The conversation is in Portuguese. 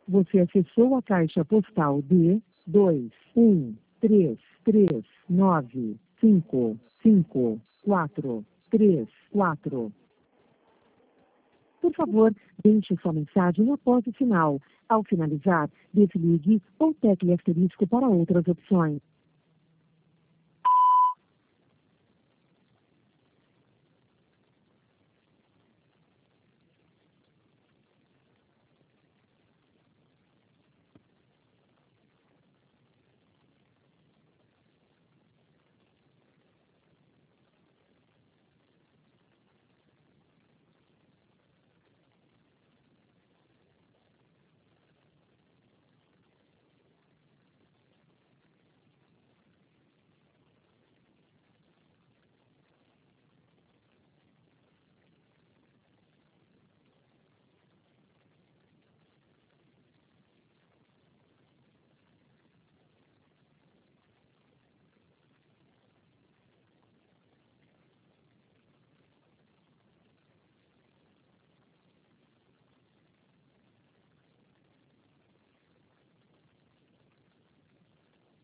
Você acessou a caixa postal de 21339553434. Por favor, deixe sua mensagem após o sinal. Ao finalizar, desligue ou tecle asterisco para outras opções.